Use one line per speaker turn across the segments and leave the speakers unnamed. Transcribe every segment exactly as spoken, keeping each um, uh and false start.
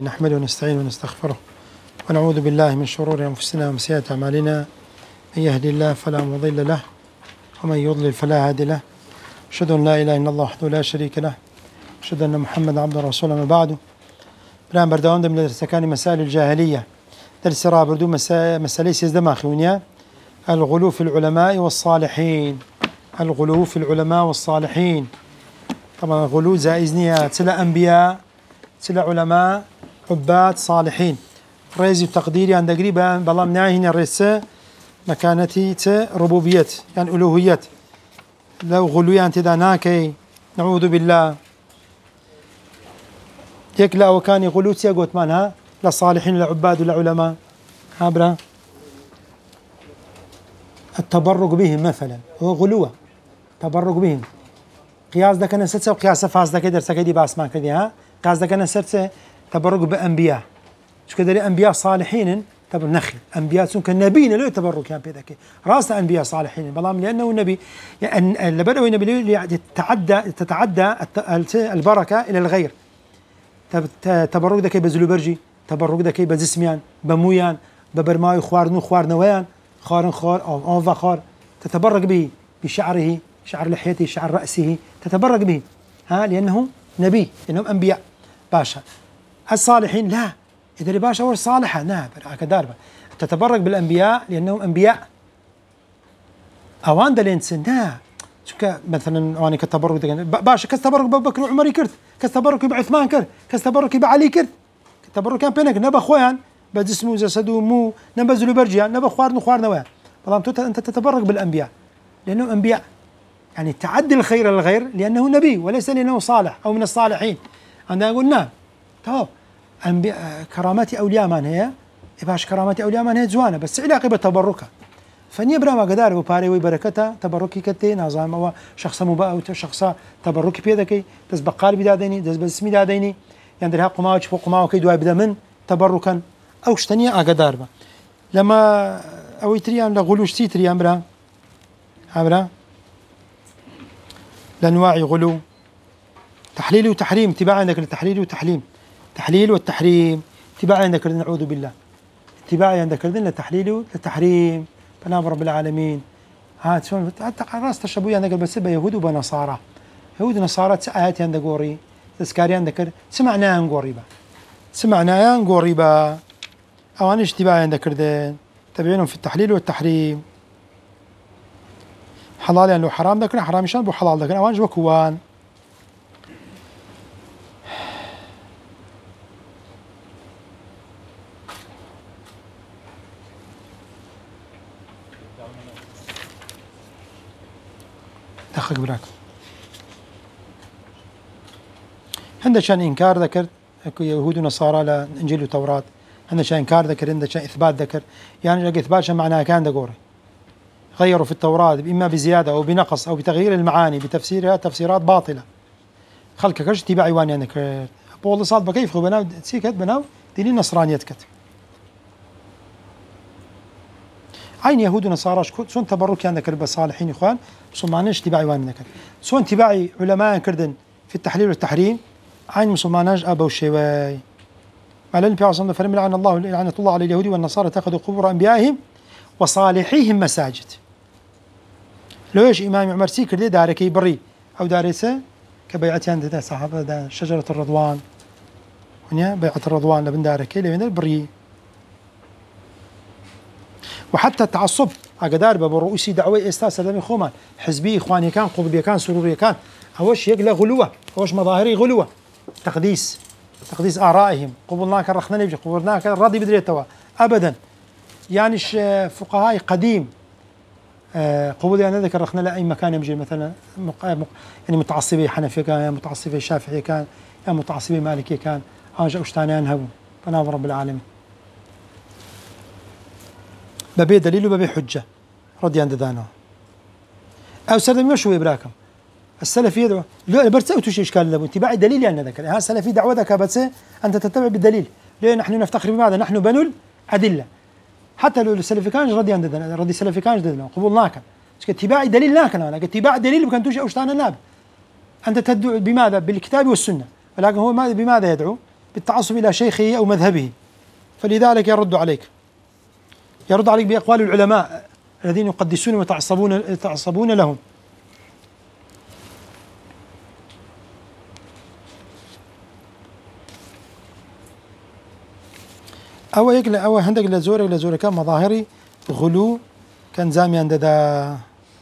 نحمده ونستعينه ونستغفره ونعوذ بالله من شرور أنفسنا ومن سيئات أعمالنا، من يهدي الله فلا مضل له ومن يضلل فلا هادي له. أشهد أن لا إله إلا الله وحده لا شريك له، أشهد أن محمدا عبده ورسوله. ما بعد، برام بردوان من درس كان مسائل الجاهلية درس راه بردو مسائل سيزدما خوينيا الغلو في العلماء والصالحين. الغلو في العلماء والصالحين، طبعا غلو زائزنيا تلا أنبياء تلا علماء عباد صالحين. ريزي وتقديري عند قريبا بلا مناهي هنا الرسة مكانتي ربوبية يعني ألوهية. لو غلويا انت داناكي نعوذ بالله يكلا وكان غلو تيقوت مانها للصالحين للعباد وللعلماء عبرا التبرك بهم مثلا هو غلوة تبرك بهم. قياس ذاك نسرت وقياس فاس ذاك درس كدي باس ما كدي ها قياس ذاك نسرت تبرك بأنبياء شو كذا أنبياء صالحين تبر نخي أنبياء سون كنبينا لو تبرك يعني بذاك راس أنبياء صالحين بلام لأنه النبي يعني اللي بدأوا النبي تتعدى تتعدى البركة إلى الغير. تبرك ذاك بزلو برجي تبرك ذاك بزسميان بمويان ببرماي خوارنو خوارنويان خار خار أو أنفا خار تتبرك به بشعره شعر لحيته شعر رأسه تتبرك به ها لأنه نبي لأنهم أنبياء باشا. الصالحين لا إذا اللي باشا هو صالحة لا كداربة تتبرك بالأنبياء لأنهم أنبياء أوان دلينسن لا شو مثلا واني كتبرك باشا كتبرك بأبو بكر وعمر كرت كتبرك بعثمان كرت كتبرك بعلي كرت كتبرك كان بينك نبا خوان بجسمه جسده مو نبزلوا برجيان نبا خوارن وخوارن ويان والله أنت تتبرك بالأنبياء لأنهم أنبياء يعني تعدي الخير للغير لأنه نبي وليس لأنه صالح أو من الصالحين. عندنا قلنا طب أنبياء كرامات أولياء من هي باش كرامات أولياء من هي زوانة بس علاقة بتبركها فني برا ما قدار وباري وبركتها تبركي كتي نظام أو شخص مبا شخص تبركي بيدك دز بقال بداديني دز بسمي داديني يعني درها قماش فوق قماش كي دواء بدا من تبركا أو شتنيا أقدار با لما أو يتريان لغلوش تيتريان برا عبرا لأنواع غلو تحليل وتحريم اتباع عندك التحليل وتحليم تحليل والتحريم اتباع عندك نعوذ بالله اتباع عندك التحليل والتحريم فنام رب العالمين. هات شلون حتى راس تشبوي عندك بس يهود وبنصارى يهود ونصارى آيات عندك قوري تذكاري عندك سمعنا نقوريبا سمعنا نقوريبا أو أنا اشتباع عندك كردين تبعينهم في التحليل والتحريم حلال يعني لو حرام ذكر حرام شان بو حلال ذكر أوانج وكوان دخل براك هذا شان إنكار ذكر يهود ونصارى لإنجيل وتوراة هذا شان إنكار ذكر هذا شان إثبات ذكر يعني لقى إثبات شان معناها كان دقوري غيروا في التوراة إما بزيادة أو بنقص أو بتغيير المعاني بتفسيرها تفسيرات باطلة خلك كرش تباعي واني أنا كرت بقول صاد بكيف خو بناو تسيكت بناو ديني نصرانيت كت عين يهود ونصارى شون تبرك عندك رب الصالحين إخوان مسلمانش تباعي واني كت شون تباعي علماء كردن في التحليل والتحريم عين مسلماناش أبو الشواي على النبي صلى الله عليه وسلم لعن الله لعنة الله على اليهود والنصارى اتخذوا قبور أنبيائهم وصالحيهم مساجد. لو ايش إمام عمر سيكر دي داركي بري أو دارسة كبيعتي عند صحابة دا شجرة الرضوان هنا بيعة الرضوان لبن داركي لبن بري. وحتى التعصب أقدار برؤوسي دعوة إستاذ سلامي خومان حزبي إخواني كان قطبي كان سروري كان أوش يقلى غلوة أوش مظاهري غلوة تقديس تقديس آرائهم قبلناك رخنا نبجي قبلناك راضي بدري توا أبدا يعني فقهاء قديم آه قبول يعني ذكر رخنا لا أي مكان يمجي مثلا مق... مق... يعني متعصبي حنفي كان يا متعصبي شافعي كان يا متعصبي مالكي كان هاجا أشتاني أنهبوا فنام رب العالمين ببي دليل وببي حجة رضي عند ذانه أو سلم يشوي إبراكم السلفي يدعو لا برتسأو توش إشكال لابو اتباع دليل يعني ذكر ها السلفي دعوة ذاك بس أنت تتبع بالدليل ليه نحن نفتخر بماذا نحن بنو الأدلة حتى لو السلفي كانش رضي عند ذانه رضي السلفي كانش ذانه قبولناك اتباع دليل لكن أنا اتباع دليل بكن توش أشتان الناب أنت تدعو بماذا بالكتاب والسنة ولكن هو بماذا يدعو بالتعصب إلى شيخه أو مذهبه، فلذلك يرد عليك يرد عليك بأقوال العلماء الذين يقدسون ويتعصبون يتعصبون لهم. أو يقل أو هندق لزوري لزوري كان مظاهري غلو كان زامي عند ذا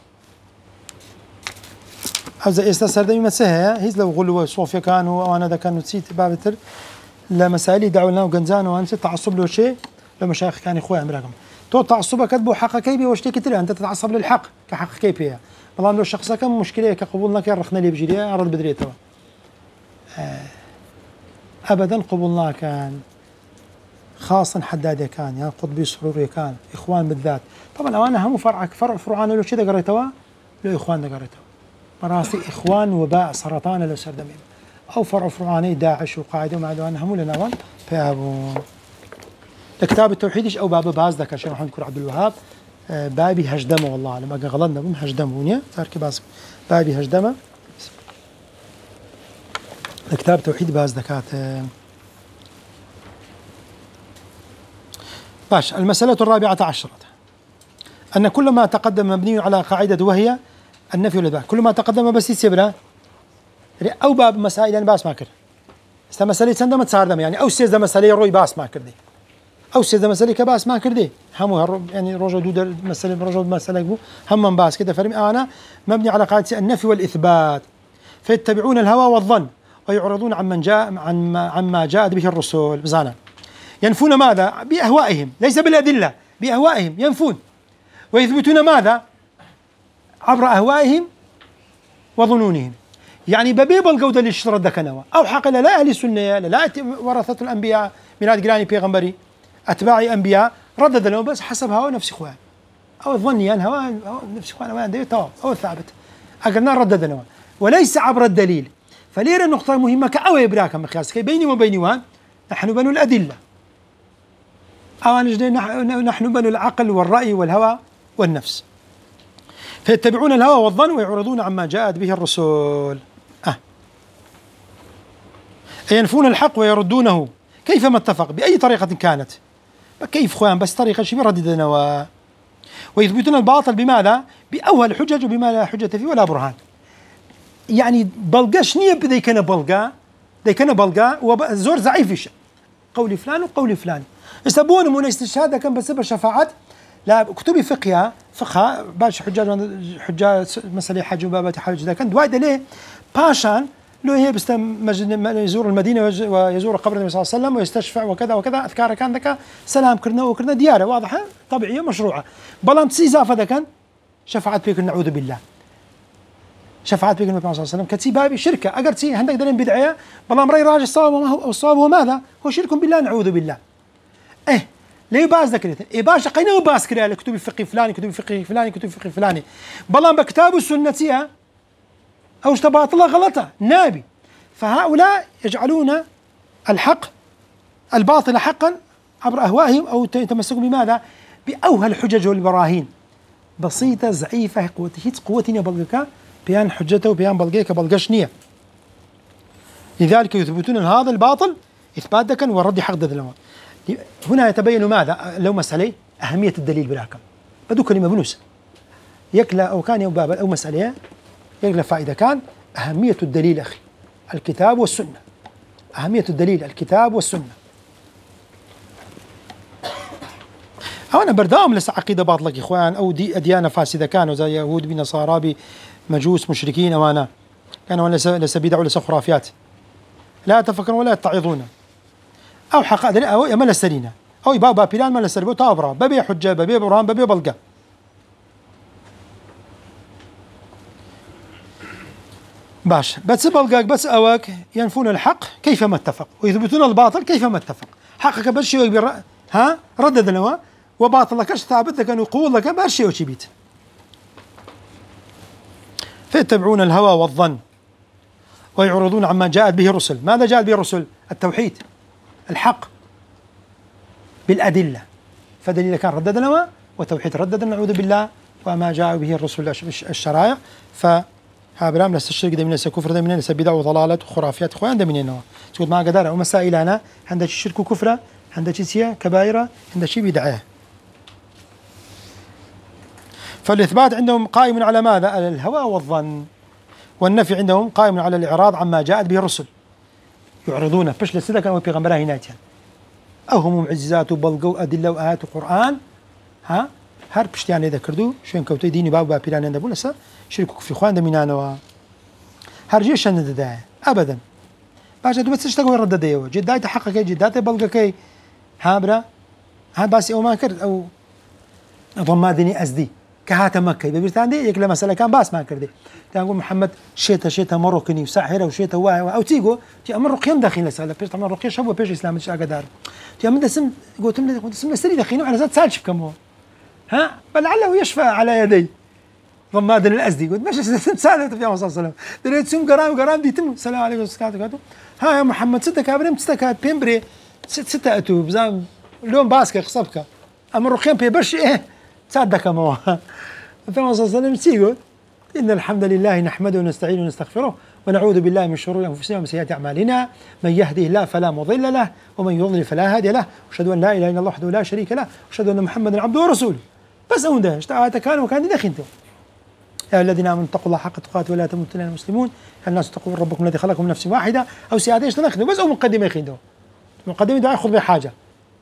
هذا استسر دايما سهى هيز لو غلو صوفيا كانوا وأنا ذا كانوا نسيت بابتر لا مسائلي دعوا لنا وجنزان وأنت تعصب له شيء لمشايخ كان إخوة أمريكم تو تعصبك كتبوا حق كيبي واشتي كتير أنت تتعصب للحق كحق كيبي والله لو شخص كم مشكلة كقبولنا كرخنا لي بجريه أرد بدريته آه أبدا قبولنا كان خاصا حداد كان يعني قطبي سروري كان إخوان بالذات طبعا أوانا هم فرع فرع فروعنا لو شيء قريتوا لو إخوان قريتوا مراسي إخوان وباء سرطان لو سردمين أو فرع فروعاني داعش وقاعدة ومع دوان هم لنا وان فيابون كتاب التوحيد أو باب باز ذاك الشيخ محمد كور عبد الوهاب آه بابي هجدمه والله لما غلطنا بهم هجدموني تركي باز بابي هجدمه كتاب توحيد باز ذكات آه باش. المسألة الرابعة عشرة أن كل ما تقدم مبني على قاعدة وهي النفي والإثبات كل ما تقدم بس يسيبنا أو باب مسائل يعني باس ما كر است مسألة سندم تصاردم يعني أو سيزة مسألة روي باس ما كردي أو سيزة مسألة كباس ما كردي هم يعني رجع دود مسألة رجع مسألة بو هم من باس كده فرمي أنا مبني على قاعدة النفي والإثبات فيتبعون الهوى والظن ويعرضون عمن جاء عن عما جاءت به الرسول بزانا ينفون ماذا؟ بأهوائهم ليس بالأدلة بأهوائهم ينفون ويثبتون ماذا؟ عبر أهوائهم وظنونهم يعني ببيب الجودة للشرط دكنوا أو حق لا أهل السنة لا ورثة الأنبياء ميلاد جراني بيغمبري أتباع أنبياء ردد لهم بس حسب هوا نفس إخوان أو ظني أن هوا نفس إخوان وين ده تو أو ثابت أقلنا ردد لهم وليس عبر الدليل فليرى النقطة المهمة كأو يبراك مقياس كي بيني وبيني وان نحن بنو الأدلة أو نحن بنو العقل والرأي والهوى والنفس فيتبعون الهوى والظن ويعرضون عما جاءت به الرسول أه. ينفون الحق ويردونه كيفما اتفق بأي طريقة كانت كيف خوان بس طريقة شبه رددنا و... ويثبتون الباطل بماذا؟ بأول الحجج وبما لا حجة فيه ولا برهان يعني بلقاش نية بدي كان بلقا دي كان بلقا وزور ضعيف قولي فلان وقولي فلان يسبون من استشهاد كان بسبب شفاعات لا كتبي فقهها فقهها باش حجاج حجاج مسألة حج وبابة حج ذا كان دوايد ليه باشان لو هي بس يزور المدينة ويزور قبر النبي صلى الله عليه وسلم ويستشفع وكذا وكذا أذكار كان ذاك سلام كرنا وكرنا ديارة واضحة طبيعية مشروعة بلام تسيزا فذا كان شفاعات بيك نعوذ بالله شفاعات بيك النبي صلى الله عليه وسلم كتي بابي شركة أجرتي عندك دليل بدعية بلام رأي راجع الصواب والصواب هو ماذا هو شرك بالله نعوذ بالله إيه ليه باز ذكرتين إيه باش قينا وباس كريه لكتب فقه فلاني كتب فقه فلاني كتب فقه فلاني بلان بكتاب السنة أو اشتبهت الله غلطة نابي فهؤلاء يجعلون الحق الباطل حقا عبر أهوائهم أو يتمسكون بماذا؟ بأوهى الحجج والبراهين بسيطة ضعيفة قوتي قوتي بلغك بيان حجته وبيان بلغيك بلغشنية لذلك يثبتون هذا الباطل إثبات دكا والرد حق ذلك هنا يتبين ماذا لو مسألة أهمية الدليل بالحكم بدو كلمة بنوس يكلا أو كان يوباب أو مسألة يكلا فائدة كان أهمية الدليل أخي الكتاب والسنة أهمية الدليل الكتاب والسنة أو أنا بردام لسه عقيدة باطلة إخوان أو دي أديانة فاسدة كانوا زي يهود بنصارى بمجوس مشركين أو أنا كانوا لسه بدع ولسه خرافيات لا يتفكرون ولا يتعظون أو حق أو يمل السرينة أو بابا بيلان مال السربو تابرا ببي حجة ببي برهان ببي بلقى باش بس بلقاك بس أواك ينفون الحق كيفما اتفق ويثبتون الباطل كيفما اتفق حقك بس شيء يكبر ها ردد لنا وباطلك ايش ثابت لك انه يقول لك ما شيء وشي بيت فيتبعون الهوى والظن ويعرضون عما جاءت به الرسل ماذا جاءت به الرسل التوحيد الحق بالأدلة فدليل كان ردد لنا وتوحيد ردد نعوذ بالله وما جاء به الرسل الشرائع ها برام لسه الشرك ده من لسه كفر ده من لسه بدع وضلالات وخرافات خوان ده منين هو تقول ما قدر ومسائل أنا عندك الشرك وكفرة عندك سيا كبائرة عندك شيء بدعة. فالإثبات عندهم قائم على ماذا؟ على الهوى والظن، والنفي عندهم قائم على الإعراض عما جاءت به الرسل، يعرضون فش لسه كانوا بيغمبرها هناتيا أو هم معجزات وبلغوا أدلة وآيات وقرآن ها هر بشتيان إذا كردو شوين كوتي ديني باب بابيران عند بولسا شركوا في خوان دمينانوا هر جيش عند ده أبدا باجا دو بس اشتغلوا رد ديو جداي تحقق جداي بلغ كي هابرا ها بس أو ما كرد أو ضمادني أزدي كهات مكة ببرتان دي يكلا مسألة كان باس ما كردي تقول محمد شيتا شيتا مروكني وساحرة وشيتا واه أو تيجو تي أمر رقيم داخل لسالة بيش طبعا رقيم شبه بيش إسلام مش أقدر تي أمد اسم قلت لهم قلت اسم لسري داخلين وعلى زاد سالش بكم هو ها بلعله يشفى على يدي ضمادن الأزدي قلت مش سالة في الله صلى الله عليه وسلم دريت سم قرام قرام دي تم السلام عليكم وسكاتو ها يا محمد ستة كابرين ستة كاب بيمبري ست ستة أتوب زام لون باسكة خصبك أمر رقيم بيبرش إيه صدق ما فما صلى الله عليه وسلم يقول إن الحمد لله نحمده ونستعينه ونستغفره ونعوذ بالله من شرور أنفسنا ومن سيئات أعمالنا من يهده الله فلا مضل له ومن يضلل فلا هادي له وأشهد أن لا إله إلا الله وحده لا شريك له وأشهد أن محمدا عبده ورسوله بس أون ده اشتغلت كان وكان دخنته يا الذين آمنوا اتقوا الله حق تقاته ولا تموتن إلا المسلمون الناس اتقوا ربكم الذي خلقكم من نفس واحدة أو سيادة ايش تنخذوا بس أو مقدمة يخيدوا مقدمة دعاء يأخذ بحاجة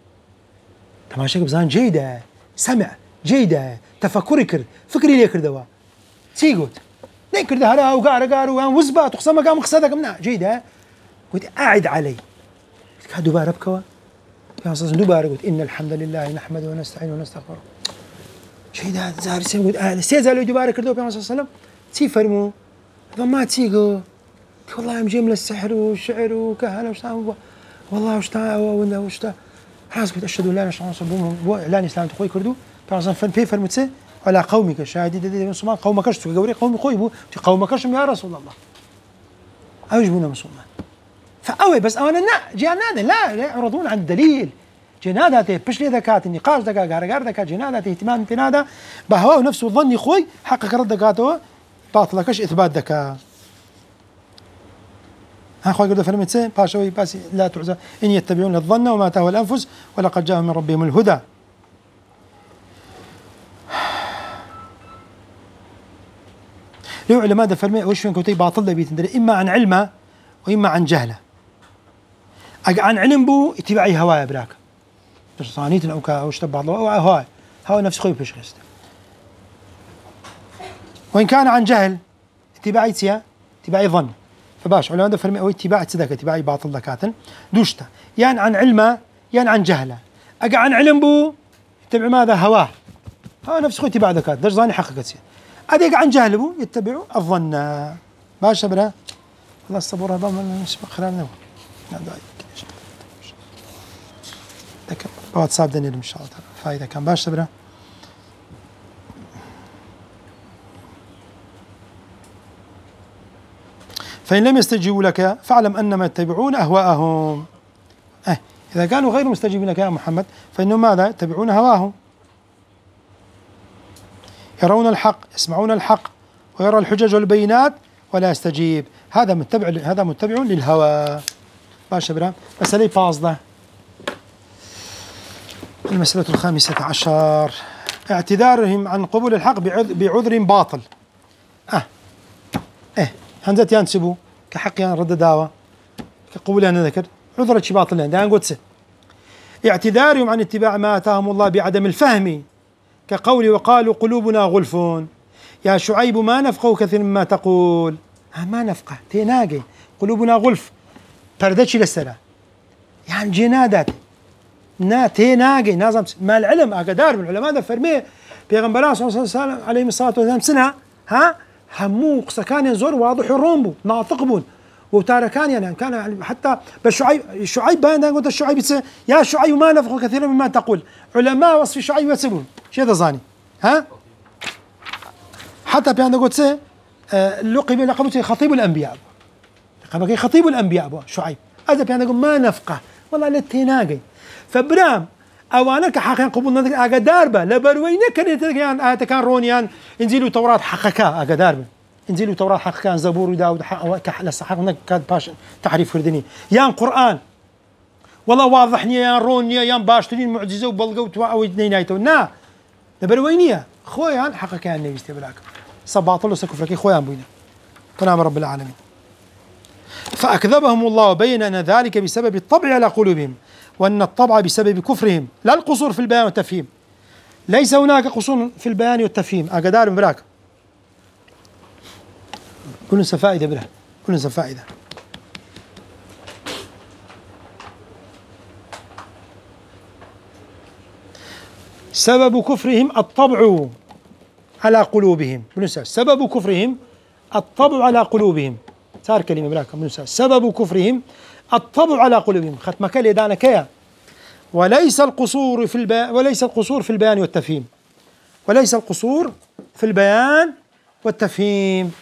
تماشى بزان جيدة سمع جيدة تفكري كرد فكري ليه كردوا تيجوت لين كرد هلا وقار قار وان وزبات وخصم قام خصدك منها جيدة قلت قاعد علي قلت دوباره بكوا يا أستاذ دوباره قلت إن الحمد لله نحمده ونستعينه ونستغفره جيدة زار سين قلت آه سيزالوا دوباره كردوا بيا صلى الله عليه وسلم تي فرمو ضما تيجو والله مجمل السحر والشعر وكهنة وشتام والله وشتا ولا وشتا حاس قلت أشهد أن لا إله إلا الله إعلان إسلام تقوي كردو فعشان فن في فرمتسه على قومك شاهدي دي مسلمان قومك كشتو قوري قومي قويبو قومك كشم يا رسول الله أوجبنا مسلمان فأوي بس أنا لا جناده لا يعرضون عن الدليل جناده بش لي ذكات النقاش دكا غار ذكا جناده اهتمام في نادا بهواه نفسه الظن خوي حقق رد ذكاته باطلكش إثبات ذكاء ها خوي قد فرمتسه باشوي بس لا تعزى إن يتبعون الظن وما تهوى الأنفس ولقد جاء من ربهم الهدى. لو علماء فرمي وش فين كوتي باطل ده بيتندري إما عن علمه وإما عن جهله. عن علم بو اتباعي هواي براك. بس صانيت أو كا أو شتبع الله أو هواي هواي نفس خوي بيش غست. وإن كان عن جهل اتباعي تيا اتباعي ظن. فباش علماء فرمي أو اتباع صدق اتباعي باطل ذكاتن دوشته. يعني عن علمه يعني عن جهله. أجا عن علم بو يتبع ماذا هواه. هو نفس خوي اتباع ذكات. درج ظاني حقيقة سيا. أديك عن جهله يتبعوا الظن باشا برا الله الصبر هذا من خلالنا ذاك واتساب دنيل إن شاء الله فايدة كان باشا برا فإن لم يستجيبوا لك فاعلم أنما يتبعون أهواءهم أه إذا كانوا غير مستجيبين لك يا محمد فإنهم ماذا يتبعون هواهم يرون الحق يسمعون الحق ويرى الحجج والبينات ولا يستجيب هذا متبع هذا متبع للهوى. باشا برا مسألة فاصلة المسألة الخامسة عشر اعتذارهم عن قبول الحق بعذر باطل. اه اه هنزت ينسبوا كحق رد دعوة كقبول أنا ذكر عذر شي باطل لأن ده قدسه اعتذارهم عن اتباع ما آتاهم الله بعدم الفهم كقول وقالوا قلوبنا غلف يا شعيب ما نفقه كثير مما تقول ما نفقه تناقي قلوبنا غلف بردتش للسلام يعني جنادات نا تناقي نازم ما العلم أقدار من العلماء ذا فرميه بيغنبرا صلى الله عليه وسلم عليه الصلاة والسلام سنة ها همو قصكان ينزور واضح الرومبو ناطقبون وتاركان يعني كان حتى بالشعيب الشعيب بان قلت الشعيب يا شعيب ما نفقه كثيرا مما تقول علماء وصف شعيب يسبون شيء ذا زاني ها حتى بيان قلت سه لقب لقبته خطيب الانبياء لقبك خطيب الانبياء شعيب هذا بيان يقول ما نفقه والله للتناقي فبرام اوانك حقا قبولنا اقدار به لبروينك كان كان رونيان انزلوا توراة حقك اقدار به إنجيل وتوراة حق كان زبور وداود حق لسه حق هناك كان باش تحريف كردني يان قرآن والله واضحني يا روني يا باشترين معجزة وبلغة أو اثنين نايتو نا نبروينية خويا حق كان النبي استبلاك صباطل وسكفرك خويا بوينا ونعم رب العالمين. فأكذبهم الله وبين أن ذلك بسبب الطبع على قلوبهم وأن الطبع بسبب كفرهم لا القصور في البيان والتفهيم. ليس هناك قصور في البيان والتفهيم أقدار براك كل فائدة بلا كل فائدة. سبب كفرهم الطبع على قلوبهم سبب كفرهم الطبع على قلوبهم صار كلمة براك سبب كفرهم الطبع على قلوبهم ختم كلي دانا كيا وليس القصور في البيان وليس القصور في البيان والتفهيم وليس القصور في البيان والتفهيم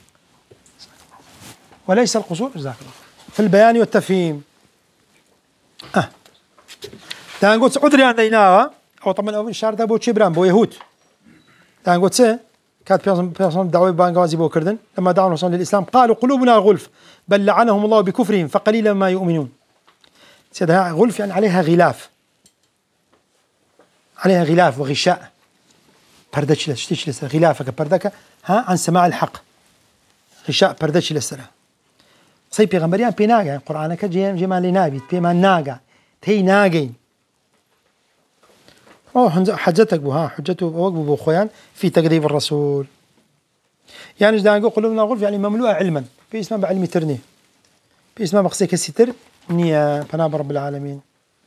وليس القصور في البيان والتفهيم. اه تان قلت عذري عندنا او طبعا او شهر ده بو تشبران بو يهود تان قلت سي كانت بيرسون دعوه بانغازي بو كردن لما دعوا الرسول للاسلام قالوا قلوبنا غلف بل لعنهم الله بكفرهم فقليلا ما يؤمنون. سيدها غلف يعني عليها غلاف عليها غلاف وغشاء بردش لستيش لسه غلافك بردك ها عن سماع الحق غشاء بردش لسه صي بيغمبريان بيناغا القرآن كجيم جمال نابي بيما ناغا تي ناغين أو حجتك بها حجته وقف بو خويان في تكذيب الرسول. يعني إذا نقول قلوبنا غلف يعني مملوءة علما في اسمه بعلم ترني في اسمه بقصيك الستر نية فناب رب العالمين.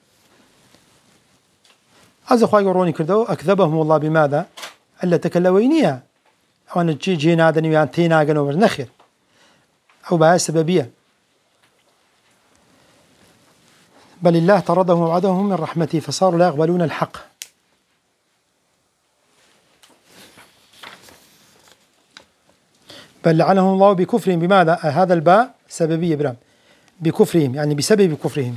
عز أخوي يقولوني كردو أكذبهم الله بماذا؟ ألا تكلوينية أو أن تجي جي نادني ويان تي ناغن ومرنخر أو بها سببية بل الله طردهم ووعدهم من رحمته فصاروا لا يقبلون الحق. بل لعنهم الله بكفرهم بماذا؟ هذا الباء سببية برام بكفرهم يعني بسبب كفرهم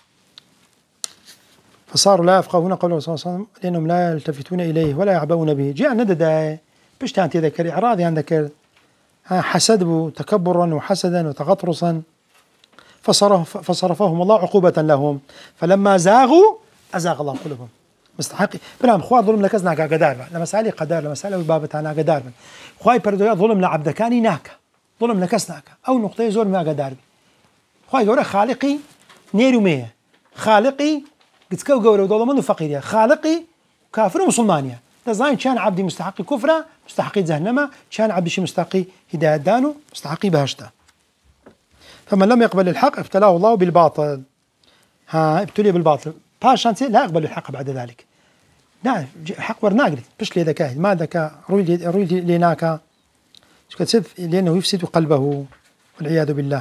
فصاروا لا يفقهون قول الرسول صلى الله عليه وسلم لأنهم لا يلتفتون إليه ولا يعبؤون به. جاء ندد بشت أنت ذكر إعراضي عندك حسد تكبرا وحسدا وتغطرسا فصرف فصرفهم الله عقوبة لهم فلما زاغوا أزاغ الله قلوبهم مستحق برام خوا ظلم لكزنا قدار لما سالي قدار لما سالي بابتنا قدار خواي بردويا ظلم لعبدكاني ناك ظلم لكسناك أو نقطة زور ما قدار خواي جورا خالقي نيرو مية خالقي قد كو جورا ظلمنا فقيريا خالقي كافر ومسلمانيا دزاين كان عبدي مستحق كفرة مستحقي جهنم كان عبدي شي مستحقي هداية دانو مستحقي بهشتا. فمن لم يقبل الحق ابتلاه الله بالباطل ها ابتلي بالباطل باشان لا يقبل الحق بعد ذلك نعم حق ورناقل بش لي ذكاء ما ذكاء روي روي لناك لأنه يفسد قلبه والعياذ بالله.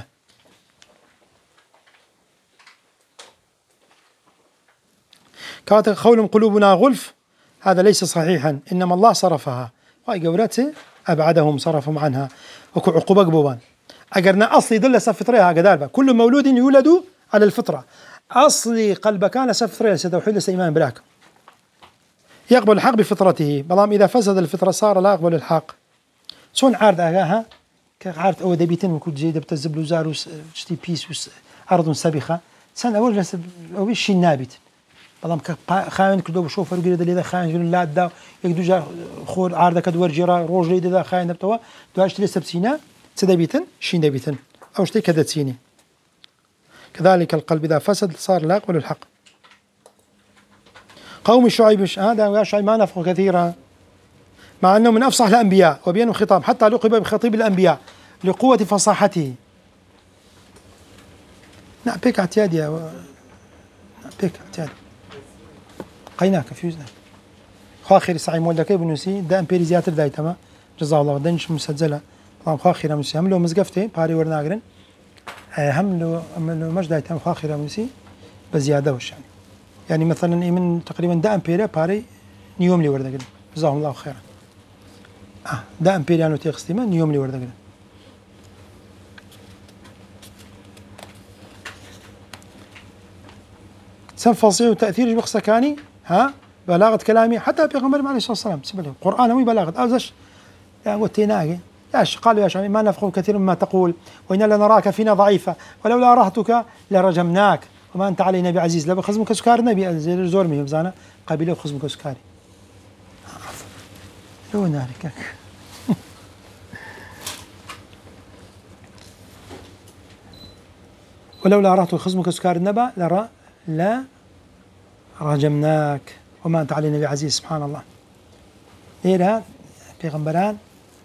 كانت قولهم قلوبنا غلف هذا ليس صحيحا إنما الله صرفها وأي قولته أبعدهم صرفهم عنها وكو عقوبة قبوبان أقرنا أصلي ظل سفطريها قداربا كل مولود يولد على الفطرة أصلي قلب كان سفطريها سيدوحيد لسيمان براك يقبل الحق بفطرته بلام إذا فسد الفطرة صار لا يقبل الحق سون عارض أغاها كعارض أو دبيتين وكل جيدة بتزبلو زاروس شتي بيس عرض سابخة سن أول جلس أو شي نابت بلام خاين كدو بشوف فرق اللي إذا خاين يقول لا دا يقدو جا خور عارضة كدور جرا روج لي إذا خاين نبتوا دواش تلي سبسينا تدبيتن شين دبيتن أو شتي كذا تسيني. كذلك القلب إذا فسد صار لا يقبل الحق. قوم الشعيب هذا آه شعيب ما نفقه كثيرا مع أنه من أفصح الأنبياء وبينهم خطاب حتى لقب بخطيب الأنبياء لقوة فصاحته. نعم بيك اعتياد يا و... نعم بيك اعتياد قيناك فيوزنا خاخر سعي مولدك بنوسي دا امبيري زياتر دايتما جزاه الله دنش مسجلة طبعا خاخر مسي هم لو مزقفتي باري ورناقرن هم لو هم لو مش دايتما خاخر مسي بزيادة وش يعني يعني مثلا من تقريبا دا امبيري باري نيوم لي ورداقرن جزاهم الله خيرا اه دا امبيري انو تيخستيما نيوم لي ورداقرن. سن فصيح وتأثير بخصة كاني ها بلاغة كلامي حتى بيغمبر عليه الصلاة والسلام سبله القرآن هو بلاغة أوزش يا قلت ناقي لاش قالوا يا شعبي ما نفقه كثير مما تقول وإنا لنراك فينا ضعيفة ولولا رهتك لرجمناك وما أنت علينا بعزيز. لبا خزمك سكاري نبي زي زور مهم زانا قبيله خزمك سكاري لو نارك ولولا رهتك خزمك سكاري النبا لرى لا رجمناك وما أنت علينا بعزيز. سبحان الله. إيرا پیغمبران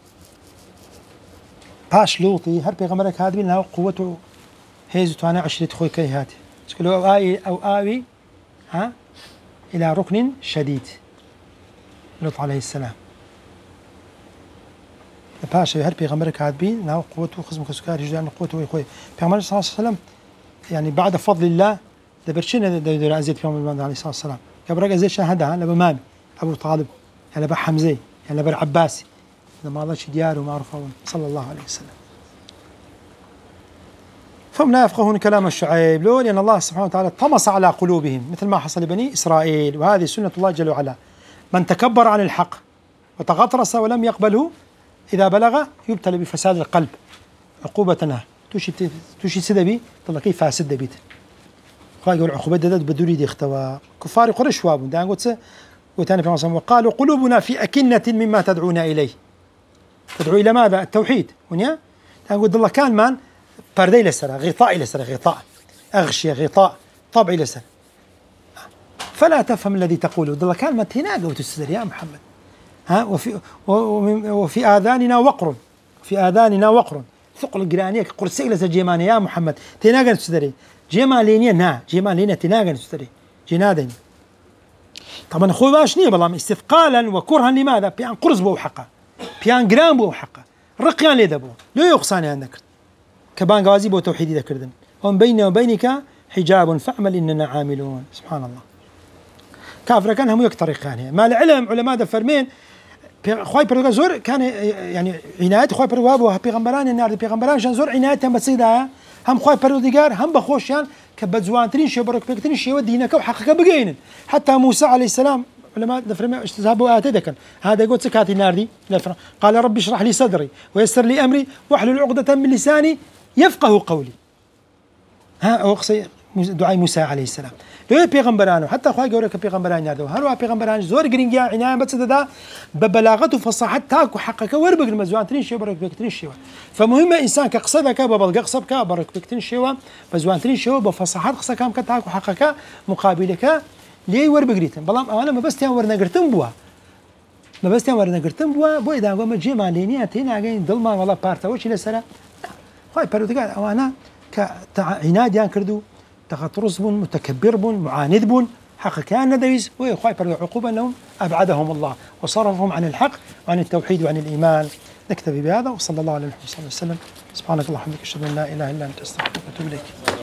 باش لوطي هر پیغمبرك هادبين له قوته هيز توانا عشرة خوي كي هاتي تقولوا أو آوي أو آوي ها إلى ركن شديد. لوط عليه السلام باش هر پیغمبرك هادبين له قوته خزمك سكاري جدان قوته خوي پیغمبر صلى الله عليه وسلم يعني بعد فضل الله دبرشنا دور أزيد پیغمبر عليه الصلاة والسلام كبرك أزيد شاهدها لبا مامي أبو طالب يعني لبا حمزة يعني لبا عباسي ما الله دياره معروفه صلى الله عليه وسلم. فهم لا يفقهون كلام الشعيب لو لأن الله سبحانه وتعالى طمس على قلوبهم مثل ما حصل لبني إسرائيل. وهذه سنة الله جل وعلا من تكبر عن الحق وتغطرس ولم يقبله إذا بلغ يبتلى بفساد القلب عقوبتنا توشي توشي سدبي طلع كيف فاسد دبيت قال يقول عقوبة دد بدوري دي اختوا كفار قريش وابون دان قلت وتاني في مصر وقالوا قلوبنا في أكنة مما تدعونا إليه. تدعو إلى ماذا؟ التوحيد. ونيا تقول الله كان مان باردي لسرة غطاء لسرة غطاء أغشية غطاء طبع لسرة فلا تفهم الذي تقوله. الله كان ما تناقوا وتستدر يا محمد ها وفي وفي آذاننا وقر في آذاننا وقر ثقل جرانيك قرسي لس جيماني يا محمد تناقوا تستدري جيمالينيا نا جيمالينا تناقوا تستدري جنادين. طبعا أخوي باش نية بالله استثقالا وكرها لماذا؟ بيان قرص بو حقه بيان جرام بو حقه رقيان لي دبو لو يقصاني عندك كبان غازي بو توحيدي ذكردن ومن بيني وبينك حجاب فاعمل إننا عاملون. سبحان الله. كافر كان هم يكترقان ما العلم علماء دفرمين خوي برغا زور كان يعني عناية خوي برغا بو بيغمبران النار بيغمبران جان زور عناية هم بسيدها هم خوي بروديجار هم بخوشيان كبزوان ترين شي برك بكترين شي ودينك وحقك بقين. حتى موسى عليه السلام علماء دفرمين استذهبوا آتدك هذا قلت سكاتي النار دي قال ربي اشرح لي صدري ويسر لي أمري واحلل عقدة من لساني يفقه قولي. ها أقصي دعاء موسى عليه السلام لو بيغمبرانه حتى أخوي جورك بيغمبران يردو هروا بيغمبران زور جرينجا عناية بس ده ببلاغته فصاحتك وحقك وربك المزوان ترين شيء برك بكترين شيء. فمهم إنسان كقصدك ببلغ قصبك برك بكترين شيء بزوان ترين شيء بفصاحت قصك كم كتاك وحقك مقابلك ليه وربك ريتم بلام أنا ما بس تيان ورنا قرتم بوا ما بس تيان ورنا قرتم بوا بو إذا قام جمع لينيا تينا جاين ظلما والله بارتا وش لسنا خاي برودقال أو أنا كعناد يان كردو تغطرس بون متكبر بون معاند بون حق كان نديس ويخاي برد عقوبة لهم أبعدهم الله وصرفهم عن الحق وعن التوحيد وعن الإيمان. نكتفي بهذا وصلى الله على محمد صلى الله عليه وسلم. سبحانك اللهم وبحمدك أشهد أن لا إله إلا أنت أستغفرك وأتوب إليك.